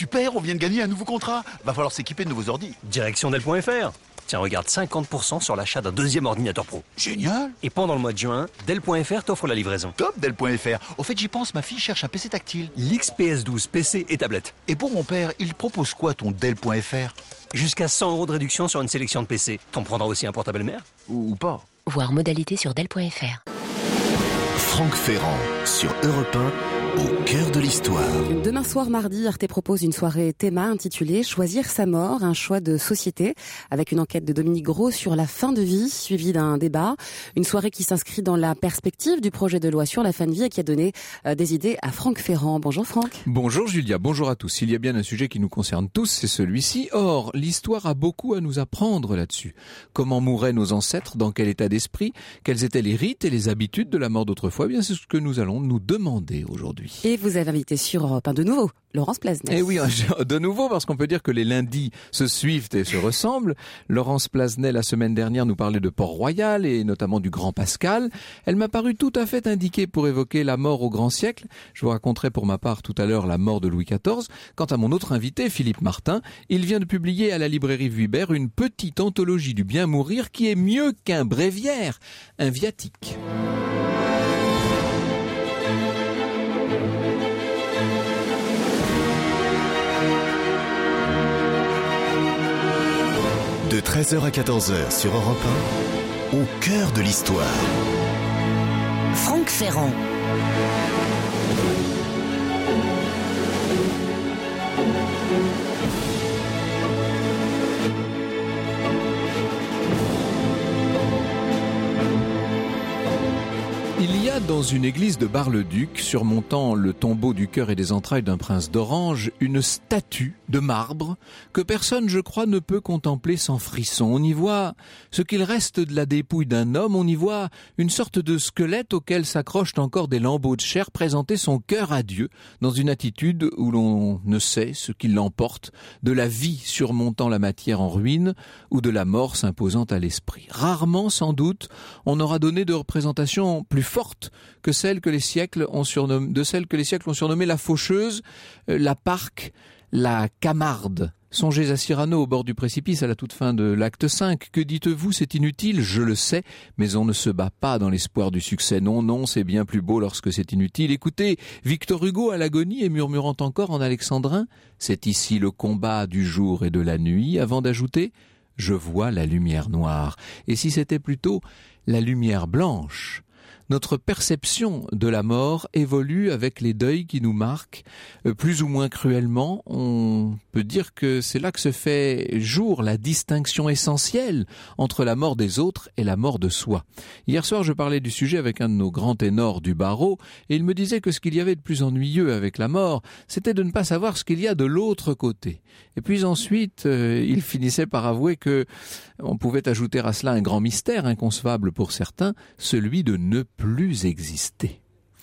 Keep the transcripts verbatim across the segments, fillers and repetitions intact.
super, on vient de gagner un nouveau contrat. Va falloir s'équiper de nouveaux ordis. Direction Dell point F R. Tiens, regarde, cinquante pour cent sur l'achat d'un deuxième ordinateur pro. Génial. Et pendant le mois de juin, Dell point F R t'offre la livraison. Top, Dell point F R. Au fait, j'y pense, ma fille cherche un P C tactile. L'X P S douze, P C et tablette. Et pour mon père, il propose quoi ton Dell point F R? Jusqu'à cent euros de réduction sur une sélection de P C. T'en prendras aussi un portable mère? Ou, ou pas. Voir modalité sur Dell point F R. Franck Ferrand sur Europe un, au cœur de l'histoire. Demain soir, mardi, Arte propose une soirée théma intitulée « Choisir sa mort, un choix de société » avec une enquête de Dominique Gros sur la fin de vie, suivie d'un débat. Une soirée qui s'inscrit dans la perspective du projet de loi sur la fin de vie et qui a donné euh, des idées à Franck Ferrand. Bonjour Franck. Bonjour Julia, bonjour à tous. Il y a bien un sujet qui nous concerne tous, c'est celui-ci. Or, l'histoire a beaucoup à nous apprendre là-dessus. Comment mouraient nos ancêtres, dans quel état d'esprit, quels étaient les rites et les habitudes de la mort d'autrefois? Eh bien, c'est ce que nous allons nous demander aujourd'hui. Et vous avez invité sur Europe un de nouveau, Laurence Plasnet. Eh oui, de nouveau, parce qu'on peut dire que les lundis se suivent et se ressemblent. Laurence Plasnet, la semaine dernière, nous parlait de Port-Royal et notamment du Grand Pascal. Elle m'a paru tout à fait indiquée pour évoquer la mort au grand siècle. Je vous raconterai pour ma part tout à l'heure la mort de Louis quatorze. Quant à mon autre invité, Philippe Martin, il vient de publier à la librairie Vuibert une petite anthologie du bien mourir qui est mieux qu'un bréviaire, un viatique. De treize heures à quatorze heures sur Europe un, au cœur de l'histoire. Franck Ferrand. Il y a dans une église de Bar-le-Duc, surmontant le tombeau du cœur et des entrailles d'un prince d'Orange, une statue de marbre que personne, je crois, ne peut contempler sans frisson. On y voit ce qu'il reste de la dépouille d'un homme, on y voit une sorte de squelette auquel s'accrochent encore des lambeaux de chair présenter son cœur à Dieu, dans une attitude où l'on ne sait ce qui l'emporte, de la vie surmontant la matière en ruine ou de la mort s'imposant à l'esprit. Rarement, sans doute, on aura donné de représentation plus forte que celle que les siècles ont surnommé, de celle que les siècles ont surnommée la faucheuse, euh, la parque, la camarde. Songez à Cyrano au bord du précipice à la toute fin de l'acte cinq. Que dites-vous, c'est inutile, je le sais, mais on ne se bat pas dans l'espoir du succès. Non, non, c'est bien plus beau lorsque c'est inutile. Écoutez, Victor Hugo à l'agonie et murmurant encore en alexandrin, c'est ici le combat du jour et de la nuit, avant d'ajouter, je vois la lumière noire. Et si c'était plutôt la lumière blanche? Notre perception de la mort évolue avec les deuils qui nous marquent, euh, plus ou moins cruellement. On peut dire que c'est là que se fait jour la distinction essentielle entre la mort des autres et la mort de soi. Hier soir, je parlais du sujet avec un de nos grands ténors du barreau, et il me disait que ce qu'il y avait de plus ennuyeux avec la mort, c'était de ne pas savoir ce qu'il y a de l'autre côté. Et puis ensuite, euh, il finissait par avouer que on pouvait ajouter à cela un grand mystère inconcevable pour certains, celui de ne plus exister.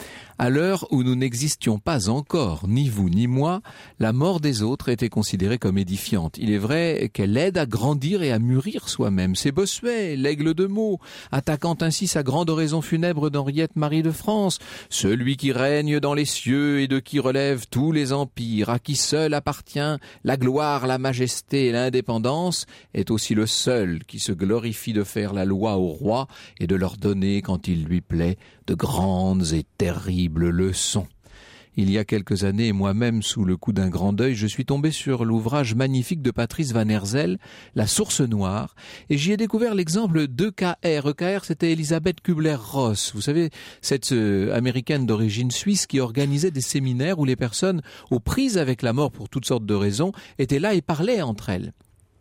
À l'heure où nous n'existions pas encore, ni vous ni moi, la mort des autres était considérée comme édifiante. Il est vrai qu'elle aide à grandir et à mûrir soi-même. C'est Bossuet, l'aigle de Meaux, attaquant ainsi sa grande oraison funèbre d'Henriette Marie de France. Celui qui règne dans les cieux et de qui relèvent tous les empires, à qui seul appartient la gloire, la majesté et l'indépendance, est aussi le seul qui se glorifie de faire la loi aux rois et de leur donner, quand il lui plaît, de grandes et terribles leçons. Il y a quelques années, moi-même, sous le coup d'un grand deuil, je suis tombé sur l'ouvrage magnifique de Patrice Van Herzel, La Source Noire, et j'y ai découvert l'exemple d'E K R. E K R, c'était Elisabeth Kubler-Ross. Vous savez, cette euh, américaine d'origine suisse qui organisait des séminaires où les personnes aux prises avec la mort pour toutes sortes de raisons étaient là et parlaient entre elles.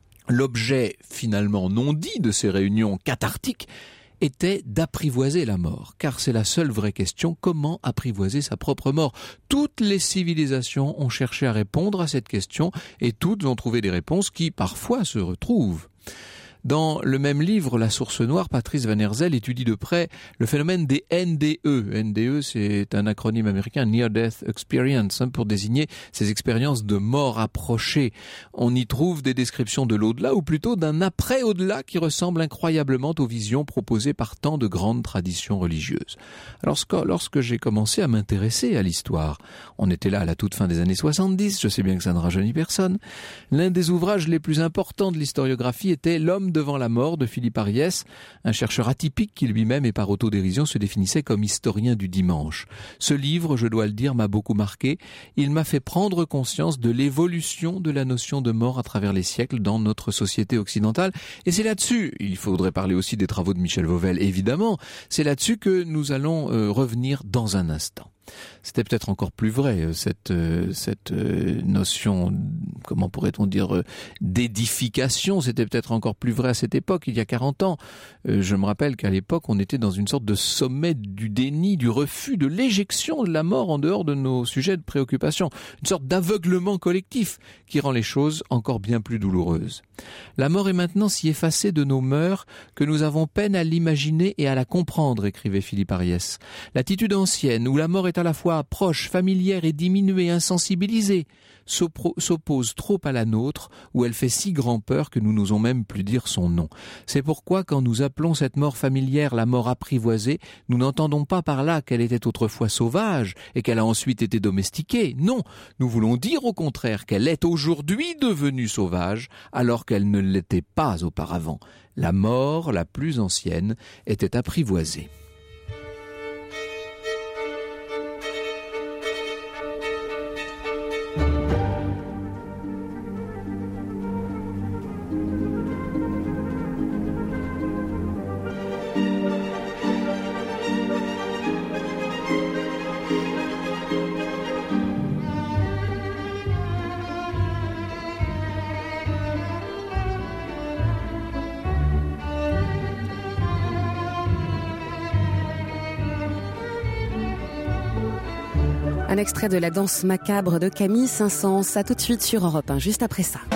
L'objet finalement non dit de ces réunions cathartiques était d'apprivoiser la mort, car c'est la seule vraie question, comment apprivoiser sa propre mort? Toutes les civilisations ont cherché à répondre à cette question, et toutes ont trouvé des réponses qui, parfois, se retrouvent. Dans le même livre, La source noire, Patrice Van Herzel étudie de près le phénomène des N D E. N D E, c'est un acronyme américain, Near Death Experience, hein, pour désigner ces expériences de mort approchée. On y trouve des descriptions de l'au-delà, ou plutôt d'un après-au-delà qui ressemble incroyablement aux visions proposées par tant de grandes traditions religieuses. Alors, lorsque j'ai commencé à m'intéresser à l'histoire, on était là à la toute fin des années soixante-dix, je sais bien que ça ne rajeunit personne, l'un des ouvrages les plus importants de l'historiographie était L'homme devant la mort de Philippe Ariès, un chercheur atypique qui lui-même et par autodérision se définissait comme historien du dimanche. Ce livre, je dois le dire, m'a beaucoup marqué. Il m'a fait prendre conscience de l'évolution de la notion de mort à travers les siècles dans notre société occidentale. Et c'est là-dessus, il faudrait parler aussi des travaux de Michel Vauvel, évidemment, c'est là-dessus que nous allons euh, revenir dans un instant. C'était peut-être encore plus vrai, cette, cette notion, comment pourrait-on dire, d'édification, c'était peut-être encore plus vrai à cette époque, il y a quarante ans. Je me rappelle qu'à l'époque, on était dans une sorte de sommet du déni, du refus, de l'éjection de la mort en dehors de nos sujets de préoccupation. Une sorte d'aveuglement collectif qui rend les choses encore bien plus douloureuses. La mort est maintenant si effacée de nos mœurs que nous avons peine à l'imaginer et à la comprendre, écrivait Philippe Ariès. L'attitude ancienne, où la mort est à la fois proche, familière et diminuée, insensibilisée, s'oppose trop à la nôtre, où elle fait si grand peur que nous n'osons même plus dire son nom. C'est pourquoi, quand nous appelons cette mort familière la mort apprivoisée, nous n'entendons pas par là qu'elle était autrefois sauvage et qu'elle a ensuite été domestiquée. Non, nous voulons dire au contraire qu'elle est aujourd'hui devenue sauvage, alors qu'elle ne l'était pas auparavant. La mort, la plus ancienne, était apprivoisée. Un extrait de la danse macabre de Camille Saint-Saëns. À tout de suite sur Europe un, juste après ça.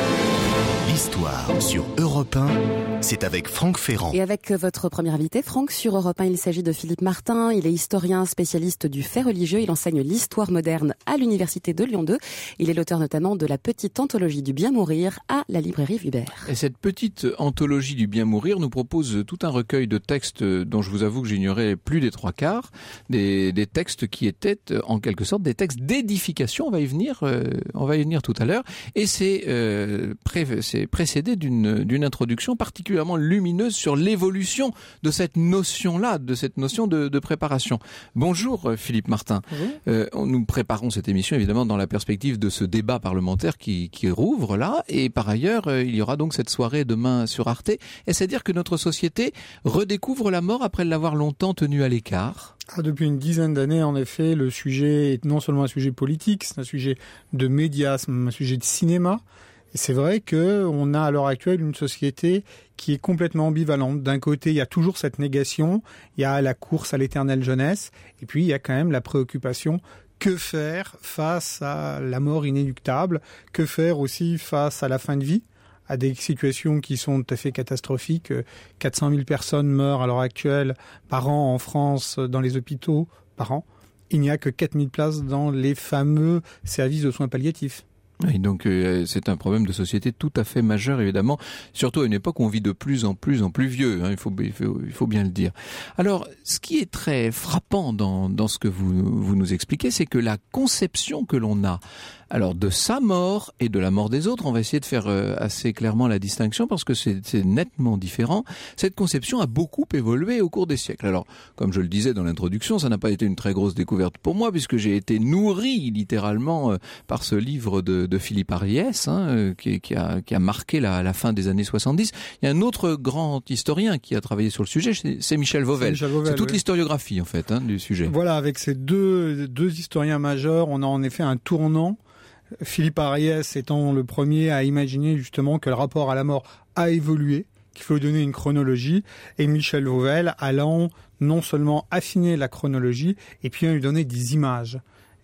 L'histoire sur Europe un, c'est avec Franck Ferrand. Et avec votre premier invité, Franck, sur Europe un, il s'agit de Philippe Martin. Il est historien spécialiste du fait religieux. Il enseigne l'histoire moderne à l'Université de Lyon deux. Il est l'auteur notamment de la petite anthologie du bien mourir à la librairie Vubert. Et cette petite anthologie du bien mourir nous propose tout un recueil de textes dont je vous avoue que j'ignorais plus des trois quarts. Des, des textes qui étaient en quelque sorte des textes d'édification. On va y venir, euh, on va y venir tout à l'heure. Et c'est, euh, pré, c'est précédé d'une, d'une introduction particulièrement lumineuse sur l'évolution de cette notion-là, de cette notion de, de préparation. Bonjour Philippe Martin. Bonjour. Euh, nous préparons cette émission évidemment dans la perspective de ce débat parlementaire qui, qui rouvre là, et par ailleurs euh, il y aura donc cette soirée demain sur Arte. Est-ce à dire que notre société redécouvre la mort après l'avoir longtemps tenue à l'écart ? Ah, depuis une dizaine d'années, en effet, le sujet est non seulement un sujet politique, c'est un sujet de médias, c'est un sujet de cinéma. Et c'est vrai qu'on a à l'heure actuelle une société qui est complètement ambivalente. D'un côté, il y a toujours cette négation, il y a la course à l'éternelle jeunesse, et puis il y a quand même la préoccupation. Que faire face à la mort inéluctable ? Que faire aussi face à la fin de vie ? À des situations qui sont tout à fait catastrophiques. quatre cent mille personnes meurent à l'heure actuelle par an en France dans les hôpitaux par an. Il n'y a que quatre mille places dans les fameux services de soins palliatifs. Et donc euh, c'est un problème de société tout à fait majeur évidemment, surtout à une époque où on vit de plus en plus en plus vieux, hein, il faut, il faut, il faut bien le dire. Alors ce qui est très frappant dans, dans ce que vous, vous nous expliquez, c'est que la conception que l'on a alors de sa mort et de la mort des autres, on va essayer de faire euh, assez clairement la distinction parce que c'est, c'est nettement différent. Cette conception a beaucoup évolué au cours des siècles. Alors, comme je le disais dans l'introduction, ça n'a pas été une très grosse découverte pour moi puisque j'ai été nourri littéralement euh, par ce livre de, de Philippe Ariès, hein, euh, qui, qui, a, qui a marqué la, la fin des années soixante-dix. Il y a un autre grand historien qui a travaillé sur le sujet, c'est, c'est Michel Vauvel. C'est, Michel Vauvel, c'est toute oui. l'historiographie en fait hein, du sujet. Voilà, avec ces deux, deux historiens majeurs, on a en effet un tournant. Philippe Ariès étant le premier à imaginer justement que le rapport à la mort a évolué, qu'il faut donner une chronologie, et Michel Vauvel allant non seulement affiner la chronologie, et puis lui donner des images.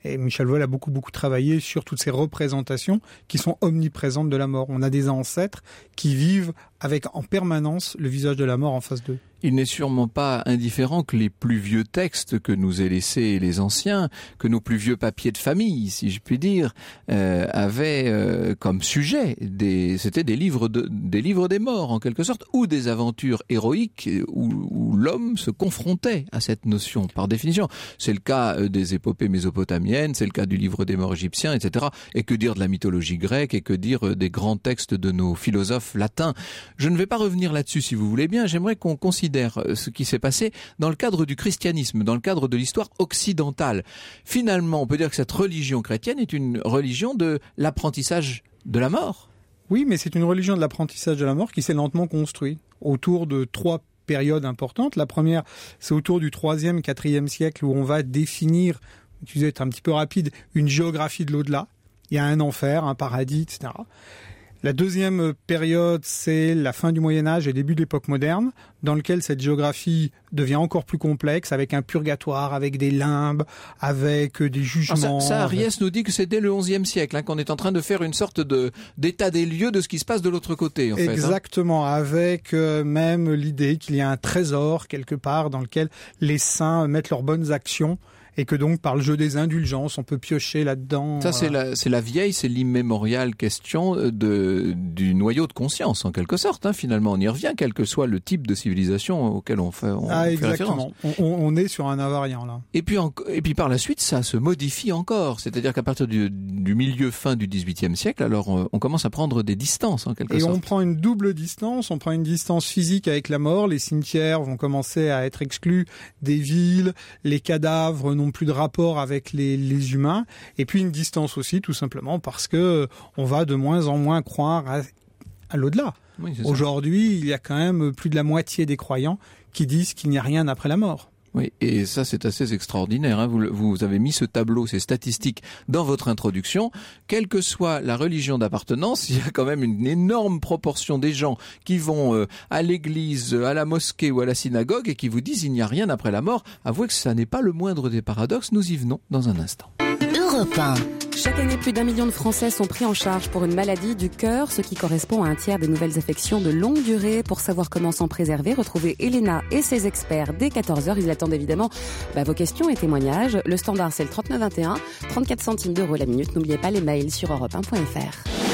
Et Michel Volle a beaucoup, beaucoup travaillé sur toutes ces représentations qui sont omniprésentes de la mort. On a des ancêtres qui vivent avec en permanence le visage de la mort en face d'eux. Il n'est sûrement pas indifférent que les plus vieux textes que nous aient laissés les anciens, que nos plus vieux papiers de famille, si je puis dire, euh, avaient euh, comme sujet des, c'était des livres de, des livres des morts en quelque sorte, ou des aventures héroïques où, où l'homme se confrontait à cette notion par définition. C'est le cas des épopées mésopotamiennes, c'est le cas du livre des morts égyptiens, et cetera. Et que dire de la mythologie grecque, et que dire des grands textes de nos philosophes latins. Je ne vais pas revenir là-dessus si vous voulez bien, j'aimerais qu'on considère ce qui s'est passé dans le cadre du christianisme, dans le cadre de l'histoire occidentale. Finalement, on peut dire que cette religion chrétienne est une religion de l'apprentissage de la mort. Oui, mais c'est une religion de l'apprentissage de la mort qui s'est lentement construite autour de trois périodes importantes. La première, c'est autour du troisième, quatrième siècle où on va définir, tu disais être un petit peu rapide, une géographie de l'au-delà. Il y a un enfer, un paradis, et cetera. La deuxième période, c'est la fin du Moyen-Âge et début de l'époque moderne, dans lequel cette géographie devient encore plus complexe, avec un purgatoire, avec des limbes, avec des jugements. Alors ça, ça Ariès nous dit que c'est dès le onzième siècle hein, qu'on est en train de faire une sorte de d'état des lieux de ce qui se passe de l'autre côté. En Exactement, fait, hein. avec euh, même l'idée qu'il y a un trésor quelque part dans lequel les saints mettent leurs bonnes actions. Et que donc, par le jeu des indulgences, on peut piocher là-dedans. Ça, c'est la, c'est la vieille, c'est l'immémoriale question de, du noyau de conscience, en quelque sorte. Hein, finalement, on y revient, quel que soit le type de civilisation auquel on fait, on ah, fait exactement. référence. On, on est sur un invariant, là. Et puis, en, et puis, par la suite, ça se modifie encore. C'est-à-dire qu'à partir du, du milieu fin du dix-huitième siècle, alors, on, on commence à prendre des distances, en quelque et sorte. Et on prend une double distance. On prend une distance physique avec la mort. Les cimetières vont commencer à être exclus des villes. Les cadavres n'ont plus de rapport avec les, les humains, et puis une distance aussi, tout simplement, parce que on va de moins en moins croire à, à l'au-delà. Oui, aujourd'hui, il y a quand même plus de la moitié des croyants qui disent qu'il n'y a rien après la mort. Oui, et ça c'est assez extraordinaire. Hein. Vous, vous avez mis ce tableau, ces statistiques dans votre introduction. Quelle que soit la religion d'appartenance, il y a quand même une énorme proportion des gens qui vont euh, à l'église, à la mosquée ou à la synagogue et qui vous disent il n'y a rien après la mort. Avouez que ça n'est pas le moindre des paradoxes. Nous y venons dans un instant. Europe un. Chaque année, plus d'un million de Français sont pris en charge pour une maladie du cœur, ce qui correspond à un tiers des nouvelles affections de longue durée. Pour savoir comment s'en préserver, retrouvez Elena et ses experts dès quatorze heures. Ils attendent évidemment bah, vos questions et témoignages. Le standard, c'est le trente-neuf vingt et un, trente-quatre centimes d'euros la minute. N'oubliez pas les mails sur europe un point f r.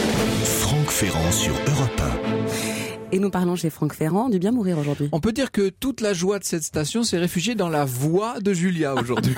Franck Ferrand sur Europe un. Et nous parlons chez Franck Ferrand du bien mourir aujourd'hui. On peut dire que toute la joie de cette station s'est réfugiée dans la voix de Julia aujourd'hui.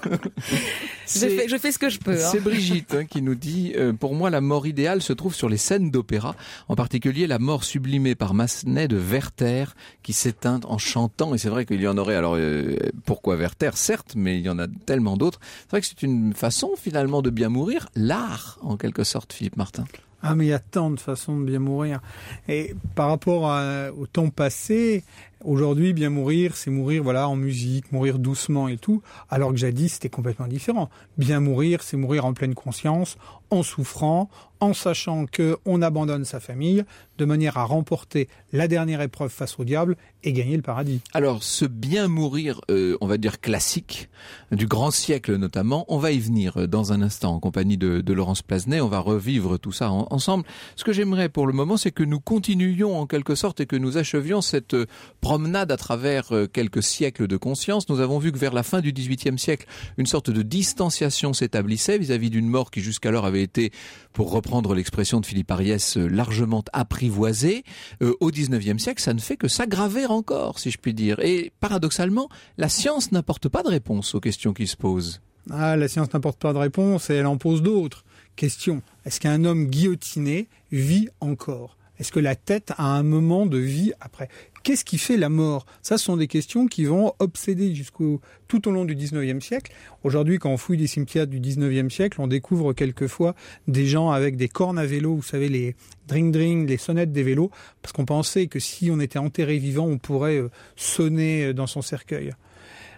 je, fais, je fais ce que je peux. Hein. C'est Brigitte hein, qui nous dit euh, « Pour moi, la mort idéale se trouve sur les scènes d'opéra, en particulier la mort sublimée par Massenet de Werther qui s'éteint en chantant. » Et c'est vrai qu'il y en aurait, alors euh, pourquoi Werther, certes, mais il y en a tellement d'autres. C'est vrai que c'est une façon finalement de bien mourir, l'art en quelque sorte, Philippe Martin. Ah, mais il y a tant de façons de bien mourir. Et par rapport à, au temps passé, aujourd'hui, bien mourir, c'est mourir voilà en musique, mourir doucement et tout, alors que jadis, c'était complètement différent. Bien mourir, c'est mourir en pleine conscience, en souffrant, en sachant qu'on abandonne sa famille, de manière à remporter la dernière épreuve face au diable et gagner le paradis. Alors, ce bien mourir, euh, on va dire classique, du grand siècle notamment, on va y venir dans un instant en compagnie de, de Laurence Plasnet, on va revivre tout ça en, ensemble. Ce que j'aimerais pour le moment, c'est que nous continuions en quelque sorte et que nous achevions cette euh, promenade à travers euh, quelques siècles de conscience. Nous avons vu que vers la fin du dix-huitième siècle, une sorte de distanciation s'établissait vis-à-vis d'une mort qui jusqu'alors avait été, pour reprendre l'expression de Philippe Ariès, euh, largement apprivoisée. Euh, au dix-neuvième siècle, ça ne fait que s'aggraver encore, si je puis dire. Et paradoxalement, la science n'apporte pas de réponse aux questions qui se posent. Ah, la science n'apporte pas de réponse et elle en pose d'autres. Question, est-ce qu'un homme guillotiné vit encore ? Est-ce que la tête a un moment de vie après ? Qu'est-ce qui fait la mort ? Ça, ce sont des questions qui vont obséder jusqu'au tout au long du dix-neuvième siècle. Aujourd'hui, quand on fouille des cimetières du dix-neuvième siècle, on découvre quelquefois des gens avec des cornes à vélo, vous savez, les dring-dring, les sonnettes des vélos, parce qu'on pensait que si on était enterré vivant, on pourrait sonner dans son cercueil.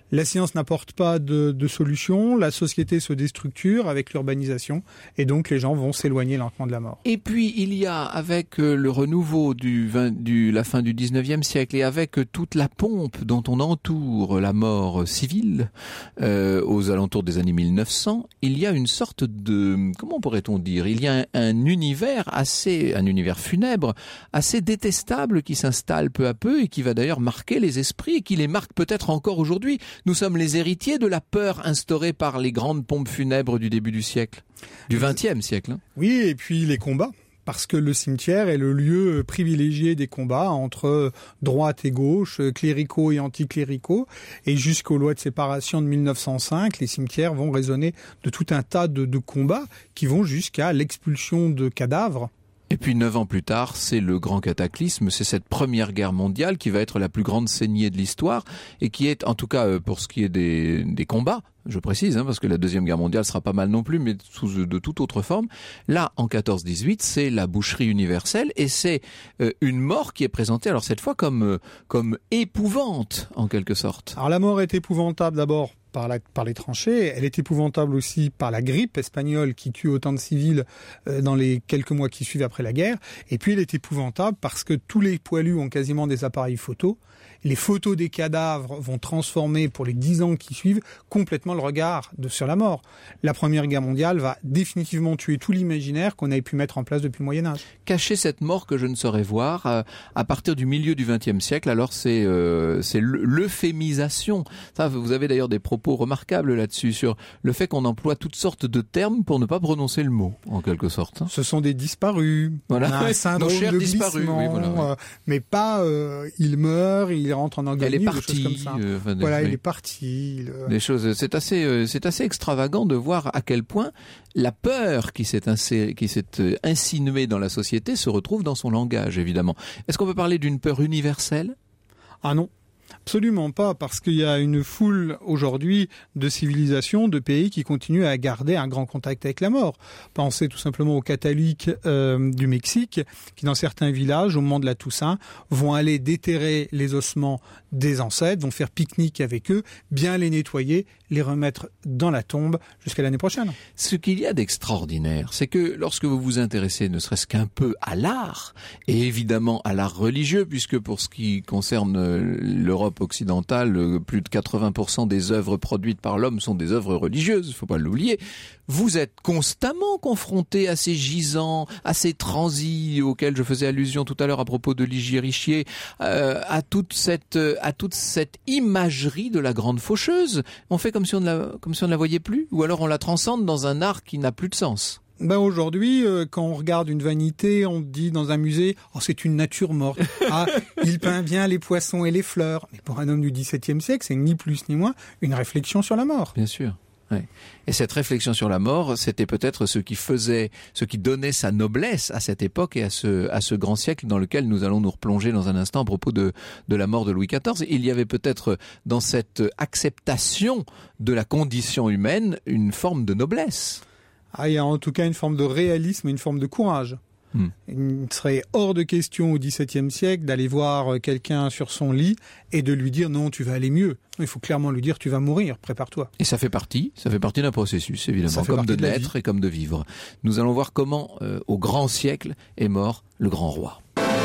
La science n'apporte pas de, de solution, la société se déstructure avec l'urbanisation et donc les gens vont s'éloigner lentement de la mort. Et puis il y a, avec le renouveau du, vingt, du la fin du dix-neuvième siècle et avec toute la pompe dont on entoure la mort civile euh, aux alentours des années mille neuf cents, il y a une sorte de, comment pourrait-on dire, il y a un, un univers assez, un univers funèbre assez détestable qui s'installe peu à peu et qui va d'ailleurs marquer les esprits et qui les marque peut-être encore aujourd'hui. Nous sommes les héritiers de la peur instaurée par les grandes pompes funèbres du début du siècle, du vingtième siècle. Hein. Oui, et puis les combats. Parce que le cimetière est le lieu privilégié des combats entre droite et gauche, cléricaux et anticléricaux. Et jusqu'aux lois de séparation de mille neuf cent cinq, les cimetières vont résonner de tout un tas de, de combats qui vont jusqu'à l'expulsion de cadavres. Et puis neuf ans plus tard, c'est le grand cataclysme, c'est cette première guerre mondiale qui va être la plus grande saignée de l'histoire et qui est, en tout cas pour ce qui est des, des combats, je précise, hein, parce que la deuxième guerre mondiale sera pas mal non plus, mais sous de toute autre forme. Là, en quatorze dix-huit, c'est la boucherie universelle et c'est euh, une mort qui est présentée, alors cette fois comme euh, comme épouvante en quelque sorte. Alors la mort est épouvantable d'abord par, la, par les tranchées, elle est épouvantable aussi par la grippe espagnole qui tue autant de civils euh, dans les quelques mois qui suivent après la guerre, et puis elle est épouvantable parce que tous les poilus ont quasiment des appareils photo. Les photos des cadavres vont transformer pour les dix ans qui suivent complètement le regard de, sur la mort. La Première Guerre mondiale va définitivement tuer tout l'imaginaire qu'on avait pu mettre en place depuis le Moyen-Âge. Cacher cette mort que je ne saurais voir, euh, à partir du milieu du vingtième siècle, alors c'est, euh, c'est l'euphémisation. Ça, vous avez d'ailleurs des propos remarquables là-dessus, sur le fait qu'on emploie toutes sortes de termes pour ne pas prononcer le mot, en quelque sorte. Ce sont des disparus. Voilà. On a un syndrome Nos chers de disparus, glissement, oui, voilà, oui. euh, mais pas euh, il meurt, il rentre en agonie, elle est ou des choses partie, comme ça. euh, enfin, voilà, oui. il est parti. Il, euh... Des choses, c'est assez, euh, c'est assez extravagant de voir à quel point la peur qui s'est, insé- qui s'est euh, insinuée dans la société se retrouve dans son langage, évidemment. Est-ce qu'on peut parler d'une peur universelle ? Ah non. Absolument pas, parce qu'il y a une foule aujourd'hui de civilisations, de pays qui continuent à garder un grand contact avec la mort. Pensez tout simplement aux catholiques euh, du Mexique, qui dans certains villages, au moment de la Toussaint, vont aller déterrer les ossements des ancêtres, vont faire pique-nique avec eux, bien les nettoyer, les remettre dans la tombe jusqu'à l'année prochaine. Ce qu'il y a d'extraordinaire, c'est que lorsque vous vous intéressez ne serait-ce qu'un peu à l'art, et évidemment à l'art religieux, puisque pour ce qui concerne l'Europe occidentale, plus de quatre-vingts pour cent des œuvres produites par l'homme sont des œuvres religieuses, il ne faut pas l'oublier. Vous êtes constamment confronté à ces gisants, à ces transis auxquels je faisais allusion tout à l'heure à propos de Ligier Richier, euh, à toute cette, à toute cette imagerie de la grande faucheuse. On fait comme si on ne la, comme si on ne la voyait plus, ou alors on la transcende dans un art qui n'a plus de sens. Ben aujourd'hui, euh, quand on regarde une vanité, on dit dans un musée, oh c'est une nature morte. Ah, il peint bien les poissons et les fleurs. Mais pour un homme du dix-septième siècle, c'est ni plus ni moins une réflexion sur la mort. Bien sûr. Ouais. Et cette réflexion sur la mort, c'était peut-être ce qui faisait, ce qui donnait sa noblesse à cette époque et à ce, à ce grand siècle dans lequel nous allons nous replonger dans un instant à propos de, de la mort de Louis quatorze. Il y avait peut-être dans cette acceptation de la condition humaine une forme de noblesse. Ah, il y a en tout cas une forme de réalisme et une forme de courage. Hmm. Il serait hors de question au dix-septième siècle d'aller voir quelqu'un sur son lit et de lui dire non, tu vas aller mieux. Il faut clairement lui dire tu vas mourir, prépare-toi. Et ça fait partie, ça fait partie d'un processus évidemment, comme de naître et comme de vivre. Nous allons voir comment euh, au grand siècle est mort le grand roi.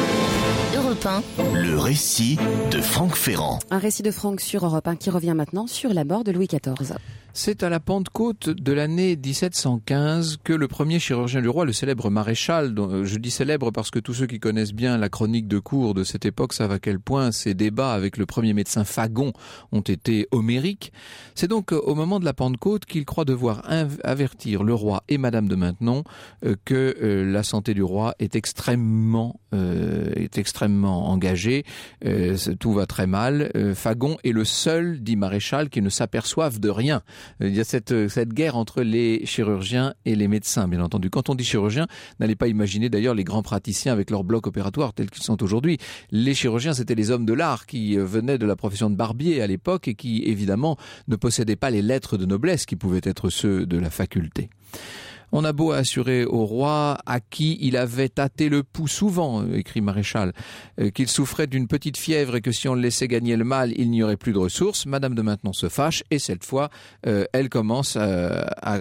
Europe un. Le récit de Franck Ferrand. Un récit de Franck sur Europe un qui revient maintenant sur la mort de Louis quatorze. C'est à la Pentecôte de l'année dix-sept cent quinze que le premier chirurgien du roi, le célèbre maréchal, dont je dis célèbre parce que tous ceux qui connaissent bien la chronique de cour de cette époque savent à quel point ces débats avec le premier médecin Fagon ont été homériques. C'est donc au moment de la Pentecôte qu'il croit devoir avertir le roi et Madame de Maintenon euh, que euh, la santé du roi est extrêmement, euh, est extrêmement engagée. Euh, tout va très mal. Euh, Fagon est le seul, dit maréchal, qui ne s'aperçoive de rien. Il y a cette, cette guerre entre les chirurgiens et les médecins, bien entendu. Quand on dit chirurgien, n'allez pas imaginer d'ailleurs les grands praticiens avec leur bloc opératoire tels qu'ils sont aujourd'hui. Les chirurgiens, c'était les hommes de l'art qui venaient de la profession de barbier à l'époque et qui, évidemment, ne possédaient pas les lettres de noblesse qui pouvaient être ceux de la faculté. On a beau assurer au roi, à qui il avait tâté le pouls souvent, écrit Maréchal, euh, qu'il souffrait d'une petite fièvre et que si on le laissait gagner le mal, il n'y aurait plus de ressources. Madame de Maintenon se fâche et cette fois, euh, elle commence euh, à,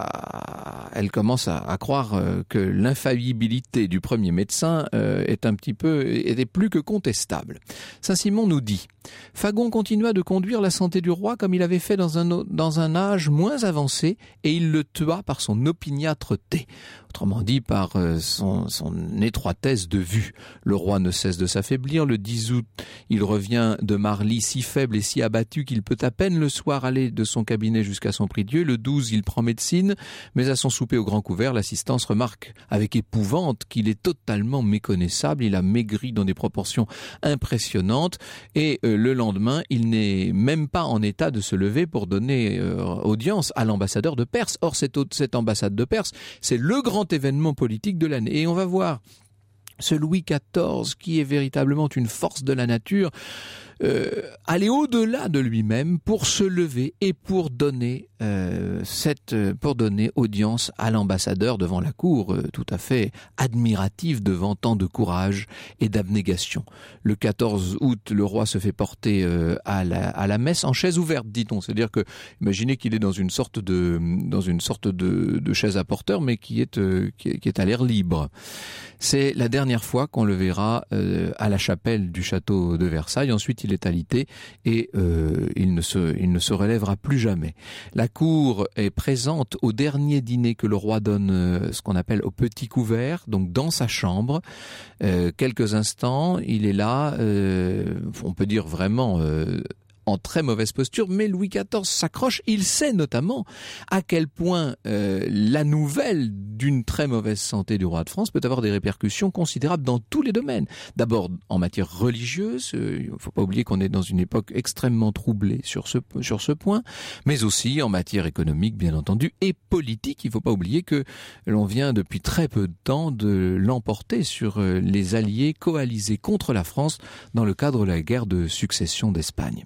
à, à, elle commence à, à croire euh, que l'infaillibilité du premier médecin euh, est un petit peu, était plus que contestable. Saint-Simon nous dit: Fagon continua de conduire la santé du roi comme il avait fait dans un, dans un âge moins avancé et il le tua par son opiniâtreté. Autrement dit, par son, son étroitesse de vue. Le roi ne cesse de s'affaiblir. Le dix août, il revient de Marly si faible et si abattu qu'il peut à peine le soir aller de son cabinet jusqu'à son prie-dieu. Le douze, il prend médecine, mais à son souper au grand couvert, l'assistance remarque avec épouvante qu'il est totalement méconnaissable. Il a maigri dans des proportions impressionnantes et euh, le lendemain, il n'est même pas en état de se lever pour donner euh, audience à l'ambassadeur de Perse. Or, cette, cette ambassade de Perse, c'est le grand événement politique de l'année. Et on va voir ce Louis quatorze qui est véritablement une force de la nature, euh, aller au-delà de lui-même pour se lever et pour donner euh, cette, pour donner audience à l'ambassadeur devant la cour, euh, tout à fait admiratif devant tant de courage et d'abnégation. Le quatorze août, le roi se fait porter euh, à la, à la messe en chaise ouverte, dit-on. C'est-à-dire que, imaginez qu'il est dans une sorte de, dans une sorte de, de chaise à porteur, mais qui est, euh, qui est, qui est à l'air libre. C'est la dernière fois qu'on le verra euh, à la chapelle du château de Versailles. Ensuite, il est alité et euh, il ne se, il ne se relèvera plus jamais. La cour est présente au dernier dîner que le roi donne, euh, ce qu'on appelle au petit couvert, donc dans sa chambre. Euh, quelques instants, il est là, euh, on peut dire vraiment euh, en très mauvaise posture, mais Louis quatorze s'accroche. Il sait notamment à quel point euh, la nouvelle d'une très mauvaise santé du roi de France peut avoir des répercussions considérables dans tous les domaines. D'abord en matière religieuse, euh, il ne faut pas oublier qu'on est dans une époque extrêmement troublée sur ce, sur ce point, mais aussi en matière économique bien entendu et politique. Il ne faut pas oublier que l'on vient depuis très peu de temps de l'emporter sur euh, les alliés coalisés contre la France dans le cadre de la guerre de succession d'Espagne.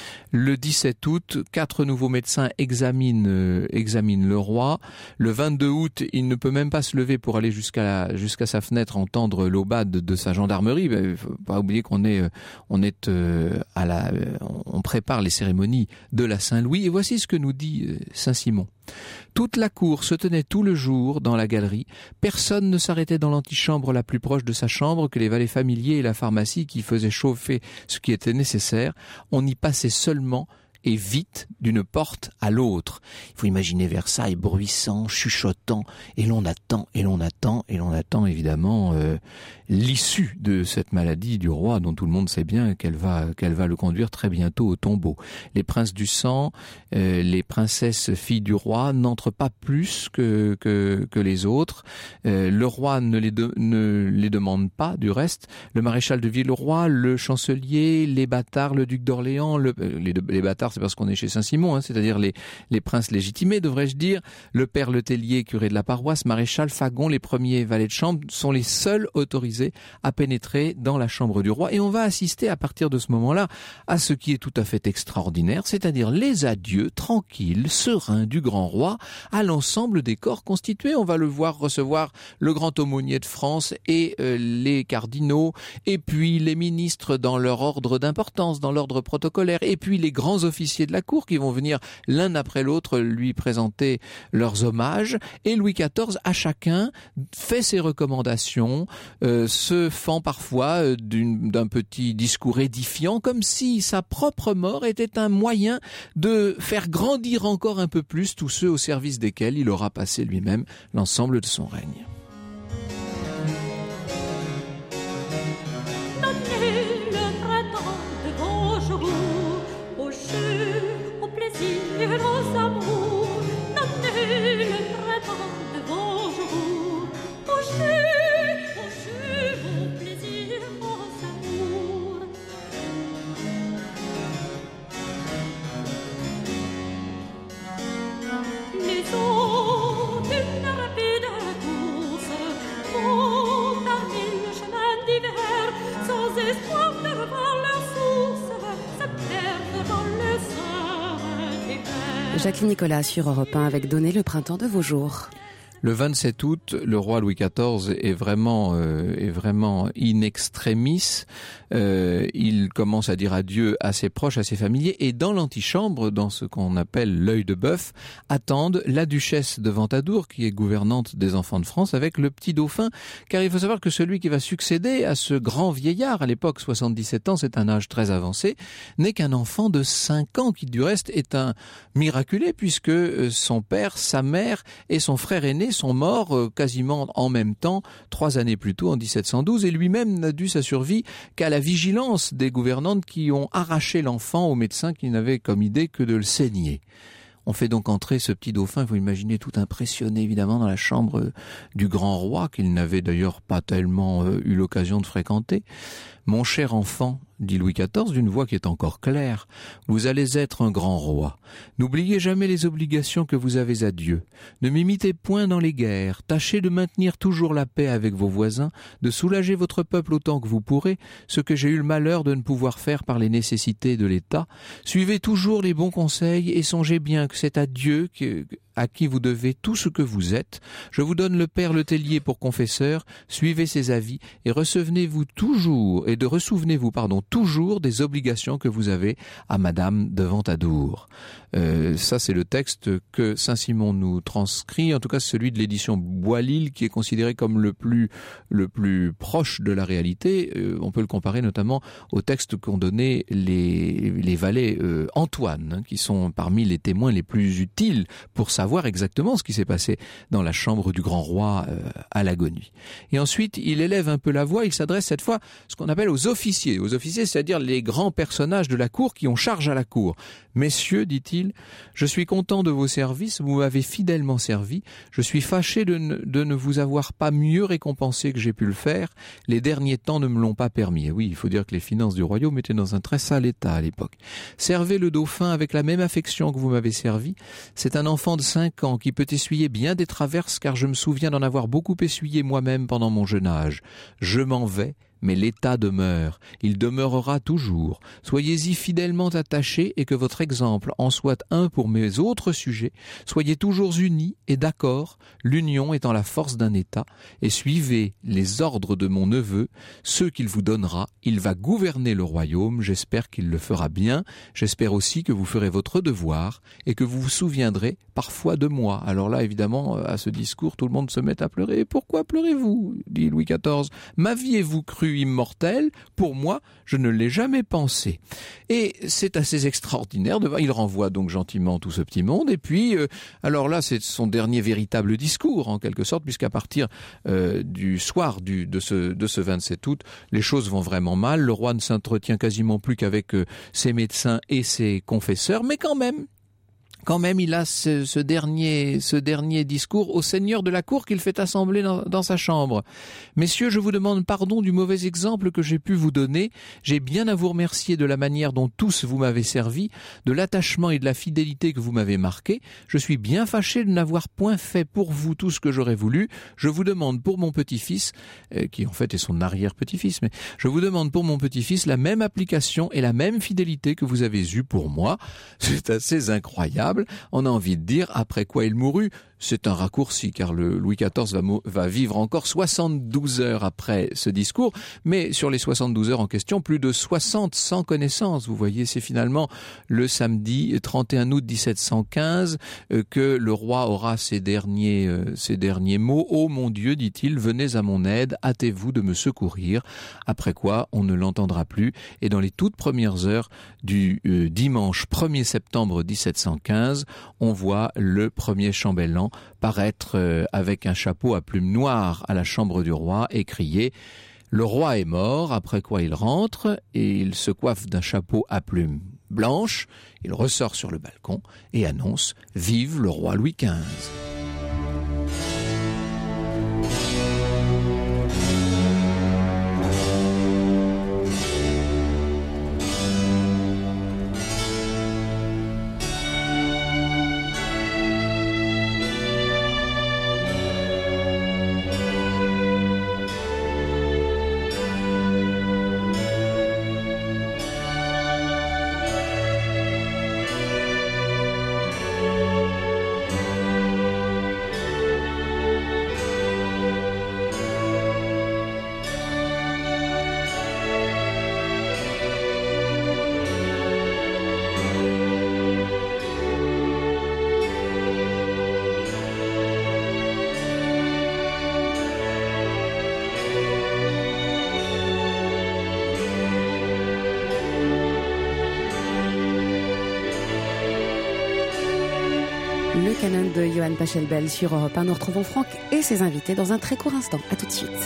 Le dix-sept août, quatre nouveaux médecins examinent, euh, examinent le roi. Le vingt-deux août, il ne peut même pas se lever pour aller jusqu'à la, jusqu'à sa fenêtre entendre l'aubade de, de sa gendarmerie. Il ne faut pas oublier qu'on est, on est euh, à la, on prépare les cérémonies de la Saint-Louis. Et voici ce que nous dit euh, Saint-Simon. Toute la cour se tenait tout le jour dans la galerie. Personne ne s'arrêtait dans l'antichambre la plus proche de sa chambre que les valets familiers et la pharmacie qui faisaient chauffer ce qui était nécessaire. On y passait seulement et vite d'une porte à l'autre. Il faut imaginer Versailles bruissant, chuchotant, et l'on attend, et l'on attend, et l'on attend évidemment euh, l'issue de cette maladie du roi, dont tout le monde sait bien qu'elle va, qu'elle va le conduire très bientôt au tombeau. Les princes du sang, euh, les princesses filles du roi n'entrent pas plus que, que, que les autres. Euh, le roi ne les, de, ne les demande pas, du reste. Le maréchal de Villeroy, le chancelier, les bâtards, le duc d'Orléans, le, les, les bâtards, c'est parce qu'on est chez Saint-Simon, hein, c'est-à-dire les, les princes légitimés, devrais-je dire, le père Letellier, curé de la paroisse, maréchal, Fagon, les premiers valets de chambre, sont les seuls autorisés à pénétrer dans la chambre du roi. Et on va assister à partir de ce moment-là à ce qui est tout à fait extraordinaire, c'est-à-dire les adieux tranquilles, sereins du grand roi à l'ensemble des corps constitués. On va le voir recevoir le grand aumônier de France et euh, les cardinaux, et puis les ministres dans leur ordre d'importance, dans l'ordre protocolaire, et puis les grands officiers de la cour qui vont venir l'un après l'autre lui présenter leurs hommages. Et Louis quatorze, à chacun, fait ses recommandations, euh, se fend parfois euh, d'une, d'un petit discours édifiant, comme si sa propre mort était un moyen de faire grandir encore un peu plus tous ceux au service desquels il aura passé lui-même l'ensemble de son règne. Aux amours, donnez le printemps de vos jours. Au jus, au jus, au plaisir, aux amours. Les eaux d'une rapide course vont parmi le chemin d'hiver, sans espoir de revoir leur source, se perdre dans le sein. Jacqueline Nicolas sur Europe un avec Donner le printemps de vos jours. Le vingt-sept août, le roi Louis quatorze est vraiment, euh, est vraiment in extremis. Euh, il commence à dire adieu à ses proches, à ses familiers, et dans l'antichambre, dans ce qu'on appelle l'œil de bœuf, attendent la duchesse de Ventadour, qui est gouvernante des enfants de France, avec le petit dauphin, car il faut savoir que celui qui va succéder à ce grand vieillard, à l'époque soixante-dix-sept ans, c'est un âge très avancé, n'est qu'un enfant de cinq ans, qui du reste est un miraculé, puisque son père, sa mère et son frère aîné sont morts quasiment en même temps, trois années plus tôt, en dix-sept cent douze, et lui-même n'a dû sa survie qu'à la vigilance des gouvernantes qui ont arraché l'enfant aux médecins qui n'avaient comme idée que de le saigner. On fait donc entrer ce petit dauphin, vous imaginez, tout impressionné évidemment dans la chambre du grand roi, qu'il n'avait d'ailleurs pas tellement euh, eu l'occasion de fréquenter. « Mon cher enfant, dit Louis quatorze d'une voix qui est encore claire, vous allez être un grand roi. N'oubliez jamais les obligations que vous avez à Dieu. Ne m'imitez point dans les guerres. Tâchez de maintenir toujours la paix avec vos voisins, de soulager votre peuple autant que vous pourrez, ce que j'ai eu le malheur de ne pouvoir faire par les nécessités de l'État. Suivez toujours les bons conseils et songez bien que c'est à Dieu que... à qui vous devez tout ce que vous êtes. Je vous donne le père Letellier pour confesseur, suivez ses avis et recevez-vous toujours, et de ressouvenez-vous, pardon, toujours des obligations que vous avez à Madame de Ventadour. Euh, ça, c'est le texte que Saint-Simon nous transcrit, en tout cas celui de l'édition Bois-Lille, qui est considéré comme le plus, le plus proche de la réalité. Euh, on peut le comparer notamment au texte qu'ont donné les, les valets euh, Antoine, hein, qui sont parmi les témoins les plus utiles pour savoir exactement ce qui s'est passé dans la chambre du grand roi euh, à l'agonie. Et ensuite, il élève un peu la voix, il s'adresse cette fois à ce qu'on appelle aux officiers. Aux officiers, c'est-à-dire les grands personnages de la cour qui ont charge à la cour. Messieurs, dit-il, je suis content de vos services, vous m'avez fidèlement servi, je suis fâché de ne, de ne vous avoir pas mieux récompensé que j'ai pu le faire, les derniers temps ne me l'ont pas permis. Et oui, il faut dire que les finances du royaume étaient dans un très sale état à l'époque. Servez le dauphin avec la même affection que vous m'avez servi, c'est un enfant de cinq ans qui peut essuyer bien des traverses car je me souviens d'en avoir beaucoup essuyé moi-même pendant mon jeune âge. Je m'en vais, mais l'État demeure, il demeurera toujours. Soyez-y fidèlement attachés et que votre exemple en soit un pour mes autres sujets. Soyez toujours unis et d'accord, l'union étant la force d'un État, et suivez les ordres de mon neveu, ceux qu'il vous donnera. Il va gouverner le royaume, j'espère qu'il le fera bien, j'espère aussi que vous ferez votre devoir et que vous vous souviendrez parfois de moi. Alors là, évidemment, à ce discours, tout le monde se met à pleurer. Pourquoi pleurez-vous, dit Louis quatorze. M'aviez-vous cru immortel? Pour moi, je ne l'ai jamais pensé. Et c'est assez extraordinaire. De... Il renvoie donc gentiment tout ce petit monde. Et puis, euh, alors là, c'est son dernier véritable discours, en quelque sorte, puisqu'à partir euh, du soir du, de, ce, de ce vingt-sept août, les choses vont vraiment mal. Le roi ne s'entretient quasiment plus qu'avec euh, ses médecins et ses confesseurs, mais quand même, Quand même, il a ce, ce dernier, ce dernier discours au seigneur de la cour qu'il fait assembler dans, dans sa chambre. Messieurs, je vous demande pardon du mauvais exemple que j'ai pu vous donner. J'ai bien à vous remercier de la manière dont tous vous m'avez servi, de l'attachement et de la fidélité que vous m'avez marqué. Je suis bien fâché de n'avoir point fait pour vous tout ce que j'aurais voulu. Je vous demande pour mon petit-fils, euh, qui en fait est son arrière-petit-fils, mais je vous demande pour mon petit-fils la même application et la même fidélité que vous avez eue pour moi. C'est assez incroyable. On a envie de dire, après quoi il mourut, c'est un raccourci, car le Louis quatorze va, va vivre encore soixante-douze heures après ce discours, mais sur les soixante-douze heures en question, plus de soixante sans connaissance. Vous voyez, c'est finalement le samedi trente et un août dix-sept cent quinze euh, que le roi aura ces derniers, euh, ces derniers mots. « Oh mon Dieu, dit-il, venez à mon aide, hâtez-vous de me secourir ». Après quoi, on ne l'entendra plus, et dans les toutes premières heures du euh, dimanche premier septembre dix-sept cent quinze, on voit le premier chambellan paraître euh, avec un chapeau à plumes noires à la chambre du roi et crier « Le roi est mort », après quoi il rentre et il se coiffe d'un chapeau à plumes blanches, il ressort sur le balcon et annonce « Vive le roi Louis quinze ». Canon de Johann Pachelbel sur Europe un. Nous retrouvons Franck et ses invités dans un très court instant. À tout de suite.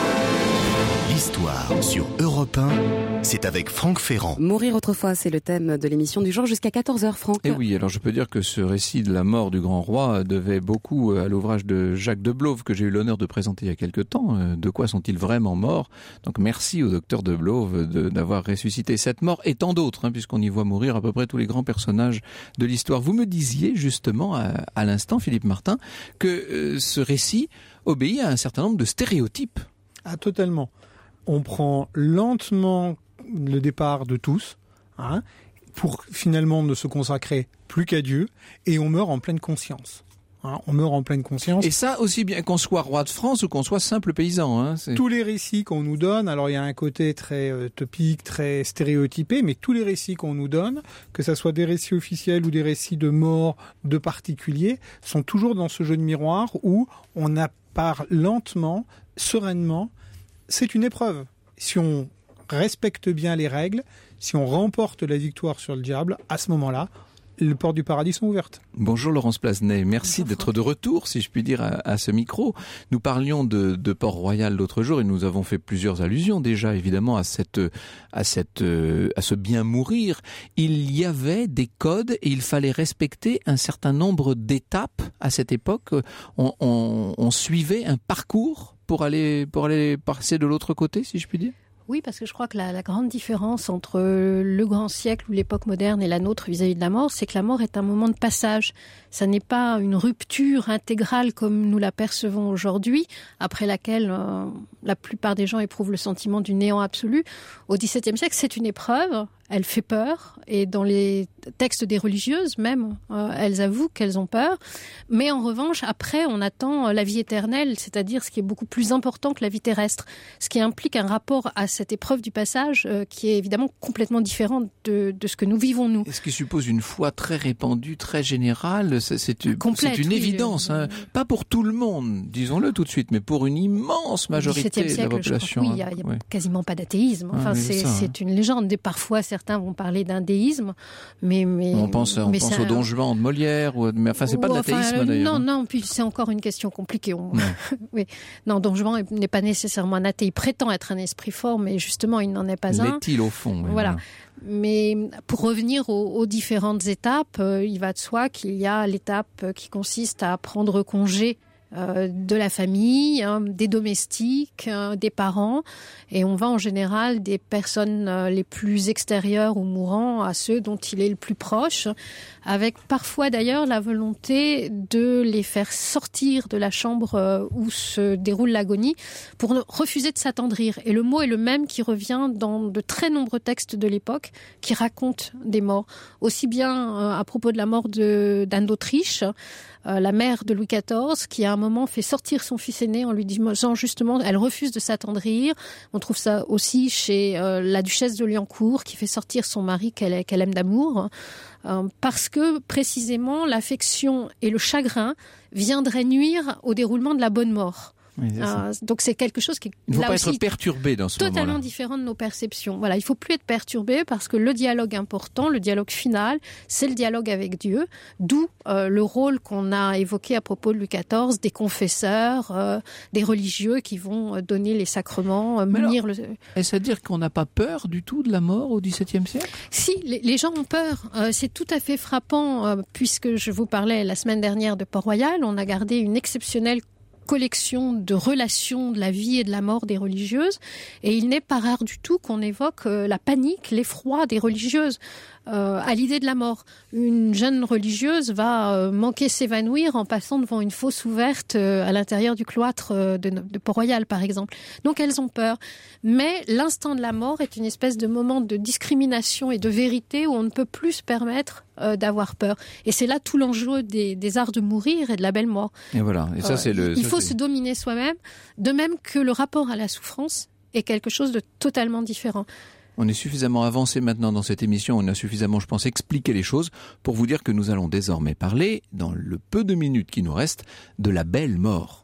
L'histoire sur Europe un, c'est avec Franck Ferrand. Mourir autrefois, c'est le thème de l'émission du jour jusqu'à quatorze heures, Franck. Et oui, alors je peux dire que ce récit de la mort du grand roi devait beaucoup à l'ouvrage de Jacques de Blove que j'ai eu l'honneur de présenter il y a quelque temps. De quoi sont-ils vraiment morts? Donc merci au docteur de Blove de, d'avoir ressuscité cette mort et tant d'autres, hein, puisqu'on y voit mourir à peu près tous les grands personnages de l'histoire. Vous me disiez justement à, à l'instant, Philippe Martin, que euh, ce récit obéit à un certain nombre de stéréotypes. Ah, totalement. On prend lentement le départ de tous, hein, pour finalement ne se consacrer plus qu'à Dieu, et on meurt en pleine conscience. Hein, on meurt en pleine conscience. Et ça aussi bien qu'on soit roi de France ou qu'on soit simple paysan. Hein, c'est... Tous les récits qu'on nous donne, alors il y a un côté très euh, topique, très stéréotypé, mais tous les récits qu'on nous donne, que ça soit des récits officiels ou des récits de mort de particuliers, sont toujours dans ce jeu de miroir où on part lentement, sereinement. C'est une épreuve. Si on respecte bien les règles, si on remporte la victoire sur le diable, à ce moment-là, les portes du paradis sont ouvertes. Bonjour Laurence Plasnet, merci Bonjour. D'être de retour, si je puis dire, à, à ce micro. Nous parlions de, de Port-Royal l'autre jour et nous avons fait plusieurs allusions déjà, évidemment, à cette, à cette, à ce bien mourir. Il y avait des codes et il fallait respecter un certain nombre d'étapes à cette époque. On, on, on suivait un parcours pour aller, pour aller passer de l'autre côté, si je puis dire. Oui, parce que je crois que la, la grande différence entre le grand siècle ou l'époque moderne et la nôtre vis-à-vis de la mort, c'est que la mort est un moment de passage. Ça n'est pas une rupture intégrale comme nous la percevons aujourd'hui, après laquelle euh, la plupart des gens éprouvent le sentiment du néant absolu. Au XVIIe siècle, c'est une épreuve. Elle fait peur, et dans les textes des religieuses même, euh, elles avouent qu'elles ont peur. Mais en revanche, après, on attend la vie éternelle, c'est-à-dire ce qui est beaucoup plus important que la vie terrestre, ce qui implique un rapport à cette épreuve du passage euh, qui est évidemment complètement différent de, de ce que nous vivons, nous. Et ce qui suppose une foi très répandue, très générale, c'est, c'est, Complète, c'est une oui, évidence. Le... Hein. Pas pour tout le monde, disons-le tout de suite, mais pour une immense majorité siècle, de la population. Oui, il n'y a, a ouais. quasiment pas d'athéisme. Enfin, ah, c'est, ça, c'est hein. une légende. Et parfois, certains vont parler d'indéisme, mais, mais on pense, on mais pense ça... au Don Juan de Molière, ou, mais enfin, c'est pas de l'athéisme enfin, d'ailleurs. Non, non, puis c'est encore une question compliquée. On... Non. oui. non, Don Juan n'est pas nécessairement un athée. Il prétend être un esprit fort, mais justement, il n'en est pas un. L'est-il au fond? Voilà. voilà. Mais pour revenir aux, aux différentes étapes, euh, il va de soi qu'il y a l'étape qui consiste à prendre congé euh, de la famille, hein, des domestiques, euh, des parents, et on va en général des personnes euh, les plus extérieures ou mourants à ceux dont il est le plus proche, avec parfois d'ailleurs la volonté de les faire sortir de la chambre euh, où se déroule l'agonie pour refuser de s'attendrir. Et le mot est le même qui revient dans de très nombreux textes de l'époque qui racontent des morts. Aussi bien euh, à propos de la mort de, d'Anne d'Autriche, euh, la mère de Louis quatorze, qui à un moment fait sortir son fils aîné en lui disant justement, elle refuse de s'attendrir. On trouve ça aussi chez euh, la duchesse de Liancourt, qui fait sortir son mari qu'elle, qu'elle aime d'amour. Euh, parce que précisément l'affection et le chagrin viendraient nuire au déroulement de la bonne mort. Oui, c'est euh, donc c'est quelque chose qui est il ne faut là pas aussi être perturbé dans ce totalement moment-là. différent de nos perceptions. Voilà, il faut plus être perturbé parce que le dialogue important, le dialogue final, c'est le dialogue avec Dieu. D'où euh, le rôle qu'on a évoqué à propos de Louis quatorze, des confesseurs, euh, des religieux qui vont donner les sacrements, euh, munir le. Est-ce à dire qu'on n'a pas peur du tout de la mort au XVIIe siècle? Si, les, les gens ont peur. Euh, c'est tout à fait frappant euh, puisque je vous parlais la semaine dernière de Port-Royal. On a gardé une exceptionnelle collection de relations de la vie et de la mort des religieuses, et il n'est pas rare du tout qu'on évoque euh, la panique, l'effroi des religieuses euh, à l'idée de la mort. Une jeune religieuse va euh, manquer s'évanouir en passant devant une fosse ouverte euh, à l'intérieur du cloître euh, de, de Port-Royal, par exemple. Donc elles ont peur. Mais l'instant de la mort est une espèce de moment de discrimination et de vérité où on ne peut plus se permettre euh, d'avoir peur. Et c'est là tout l'enjeu des, des arts de mourir et de la belle mort. Et voilà. Et ça, euh, c'est le, il ça, faut c'est... se dominer soi-même, de même que le rapport à la souffrance est quelque chose de totalement différent. On est suffisamment avancé maintenant dans cette émission, on a suffisamment, je pense, expliqué les choses pour vous dire que nous allons désormais parler, dans le peu de minutes qui nous restent, de la belle mort.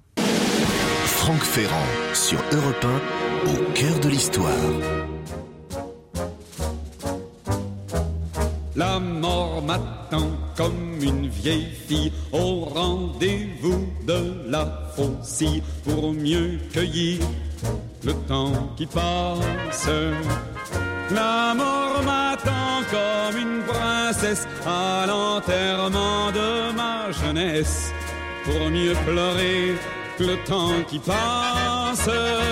Franck Ferrand, sur Europe un, au cœur de l'histoire. La mort m'attend comme une vieille fille au rendez-vous de la faucille pour mieux cueillir le temps qui passe. La mort m'attend comme une princesse à l'enterrement de ma jeunesse pour mieux pleurer le temps qui passe.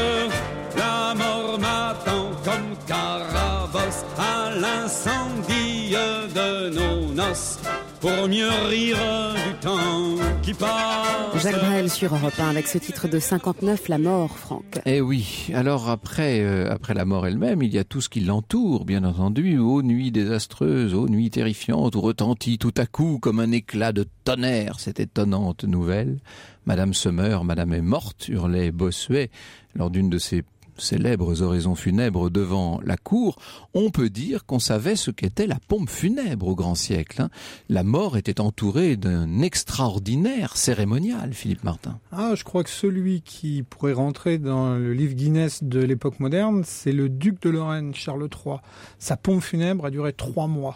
La mort m'attend comme Carabosse à l'incendie de nos noces pour mieux rire du temps qui passe. Jacques Brel sur Europe un avec ce titre de cinquante-neuf, La mort, Franck. Eh oui, alors après, euh, après la mort elle-même, il y a tout ce qui l'entoure, bien entendu. Ô nuit désastreuse, ô nuit terrifiante, où retentit tout à coup comme un éclat de tonnerre cette étonnante nouvelle. Madame se meurt, Madame est morte, hurlait Bossuet lors d'une de ses célèbres oraisons funèbres devant la cour. On peut dire qu'on savait ce qu'était la pompe funèbre au grand siècle. Hein. La mort était entourée d'un extraordinaire cérémonial, Philippe Martin. Ah, je crois que celui qui pourrait rentrer dans le livre Guinness de l'époque moderne, c'est le duc de Lorraine, Charles trois. Sa pompe funèbre a duré trois mois.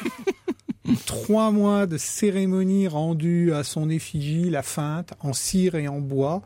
Trois mois de cérémonie rendue à son effigie, la feinte, en cire et en bois.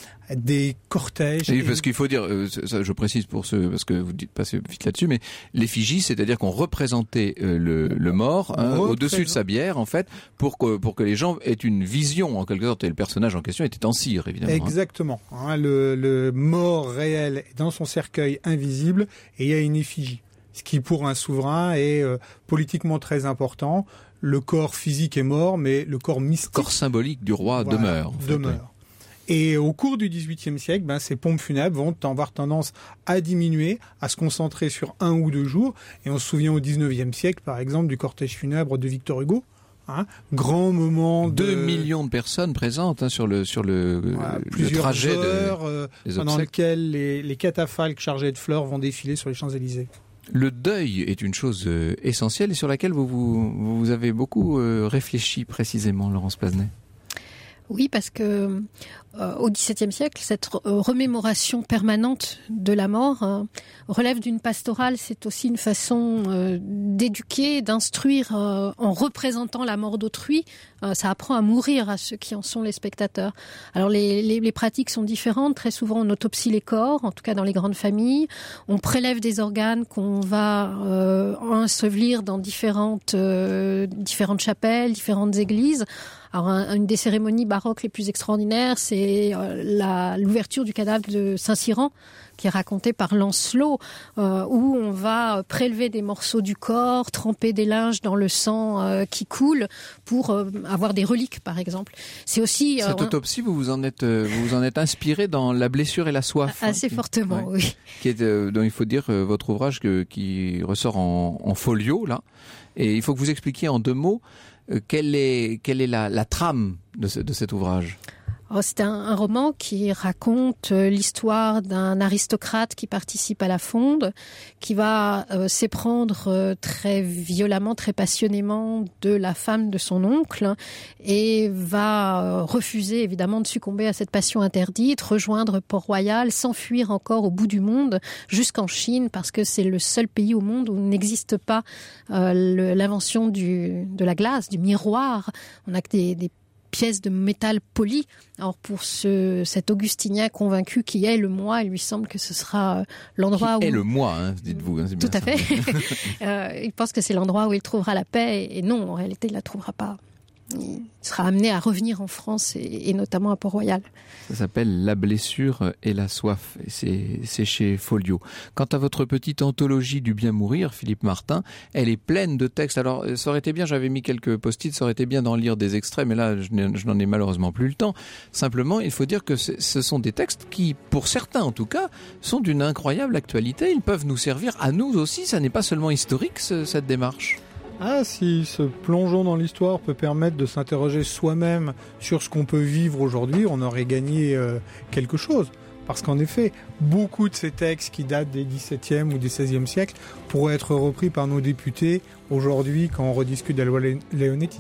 Des cortèges. Oui, parce qu'il faut dire, euh, ça, je précise pour ceux, parce que vous dites passer vite là-dessus, mais l'effigie, c'est-à-dire qu'on représentait euh, le, le mort hein, Représent... au-dessus de sa bière, en fait, pour que pour que les gens aient une vision, en quelque sorte, et le personnage en question était en cire, évidemment. Exactement. Hein. Hein, le, le mort réel est dans son cercueil invisible, et il y a une effigie. Ce qui, pour un souverain, est euh, politiquement très important. Le corps physique est mort, mais le corps mystique... Le corps symbolique du roi voilà, demeure. En fait, demeure. Oui. Et au cours du dix-huitième siècle, ben, ces pompes funèbres vont avoir tendance à diminuer, à se concentrer sur un ou deux jours. Et on se souvient au dix-neuvième siècle, par exemple, du cortège funèbre de Victor Hugo. Hein, grand moment de... Deux millions de personnes présentes hein, sur le, sur le, voilà, le plusieurs trajet heures, de, euh, des pendant obsèques. lequel les, les catafalques chargés de fleurs vont défiler sur les Champs-Élysées. Le deuil est une chose euh, essentielle et sur laquelle vous, vous, vous avez beaucoup euh, réfléchi précisément, Laurence Plasnet. Oui, parce que euh, au XVIIe siècle, cette euh, remémoration permanente de la mort euh, relève d'une pastorale. C'est aussi une façon euh, d'éduquer, d'instruire euh, en représentant la mort d'autrui. Euh, ça apprend à mourir à ceux qui en sont les spectateurs. Alors les, les, les pratiques sont différentes. Très souvent, on autopsie les corps, en tout cas dans les grandes familles. On prélève des organes qu'on va euh, ensevelir dans différentes euh, différentes chapelles, différentes églises. Alors, un, une des cérémonies baroques les plus extraordinaires, c'est euh, la, l'ouverture du cadavre de Saint-Cyran, qui est racontée par Lancelot, euh, où on va prélever des morceaux du corps, tremper des linges dans le sang euh, qui coule pour euh, avoir des reliques, par exemple. C'est aussi cette euh, autopsie, vous vous en êtes, euh, vous vous en êtes inspiré dans La blessure et la soif. Assez hein, fortement, ouais, oui. Qui est, euh, dont il faut dire euh, votre ouvrage que, qui ressort en, en folio là, et il faut que vous expliquiez en deux mots. Euh, quelle est, quelle est la, la trame de, ce, de cet ouvrage ? Oh, c'est un, un roman qui raconte euh, l'histoire d'un aristocrate qui participe à la Fronde, qui va euh, s'éprendre euh, très violemment, très passionnément de la femme de son oncle et va euh, refuser évidemment de succomber à cette passion interdite, rejoindre Port-Royal, s'enfuir encore au bout du monde jusqu'en Chine parce que c'est le seul pays au monde où n'existe pas euh, le, l'invention du, de la glace, du miroir. On a que des, des pièces de métal poli. Alors pour ce, cet Augustinien convaincu qui est le moi, il lui semble que ce sera l'endroit qui où... est le moi, hein, dites-vous. Hein, c'est bien tout à ça. fait. euh, il pense que c'est l'endroit où il trouvera la paix et non, en réalité, il la trouvera pas. Il sera amené à revenir en France et, et notamment à Port-Royal. Ça s'appelle La blessure et la soif et c'est, c'est chez Folio. Quant à votre petite anthologie du bien mourir, Philippe Martin, elle est pleine de textes. Alors ça aurait été bien, j'avais mis quelques post-it, ça aurait été bien d'en lire des extraits, mais là je, je n'en ai malheureusement plus le temps. Simplement, il faut dire que ce sont des textes qui, pour certains en tout cas, sont d'une incroyable actualité. Ils peuvent nous servir à nous aussi, ça n'est pas seulement historique ce, cette démarche. Ah, si ce plongeon dans l'histoire peut permettre de s'interroger soi-même sur ce qu'on peut vivre aujourd'hui, on aurait gagné euh, quelque chose. Parce qu'en effet, beaucoup de ces textes qui datent des dix-septième ou des seizième siècles pourraient être repris par nos députés aujourd'hui quand on rediscute de la loi Leonetti.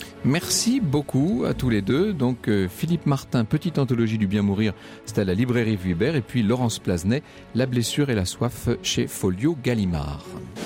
Merci beaucoup à tous les deux. Donc euh, Philippe Martin, petite anthologie du bien mourir, c'est à la librairie Vuibert, et puis Laurence Plasnet, La blessure et la soif chez Folio Gallimard.